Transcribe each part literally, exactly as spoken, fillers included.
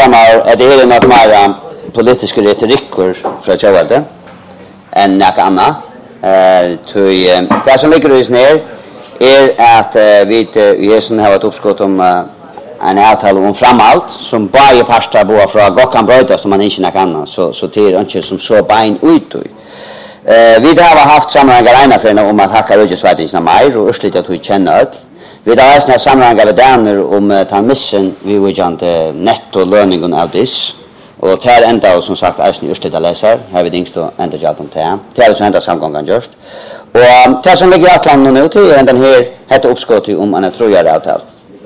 på mig att det är något mer politiska retoriker från Kjøvalde än något annat. Uh, det som ligger hos ner är att uh, vi i Jesu har ett uppskott om uh, en avtal om framhalt som bara pastor bor från Gokkan Bröda som man inte något annat så så det är inte som så bein ut. Uh, vi har haft sammanhangar för om att hacka röjesvärdingarna mer och urslita att vi känner det. Vi har haft sammanhangar med damer om att ta missen vi vill inte netto löningen av this. Och det här ända som sagt är urslita läsar. Här vi dingst och ända jag om det. Det är så ända samgången just. Och det som ligger att landa nu till är den här heter uppskott om en trojare avtal.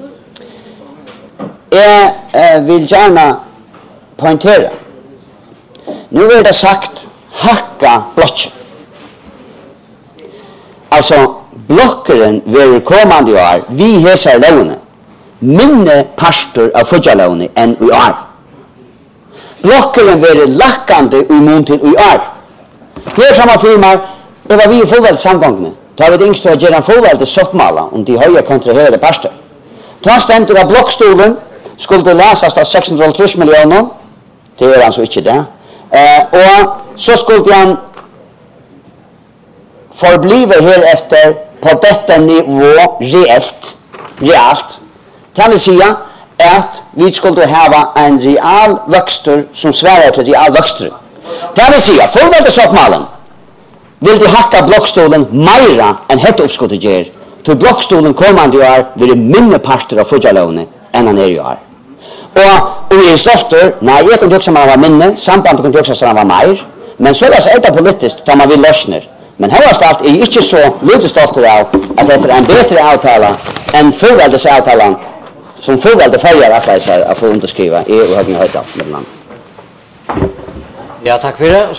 Jag eh, vill gärna poängtera. Nu är det sagt hacka blocken. Alltså blockeren vill kommande år vi hesar låne minne pastor av fudjalåne än i år. Blockeren vill lackande i mun till i år. Här samma firma det var vi i fullvälde samgångne. Då har vi yngst att göra en fullvälde soppmala om de höja kontraherade pastor. Då stämde av blockstolen skulle läsas av sexhundraåttio miljoner. Det är alltså inte det. Eh, och så skulle han förbliva här efter på detta nivå reellt. Realt. Kan vi säga att vi skulle ha en real växter som svärar till real växter. Kan vi säga fullvälde soppmalen vill de hacka blockstolen mera än hette uppskottet ger. Till blockstolen kommande år blir det mindre parter av fudjalåne än han är i år. Och vi är stolter, nej, jag kan tycka att man var minne, sambandet kan tycka att man var mer, men så är det politiskt, då man vill lösner. Men här var allt är inte så lite stolter av att det är en bättre avtala än fullväldes avtalan som fullvälde färger att läsa att få underskriva i och högna höjda. Ja, tack för det.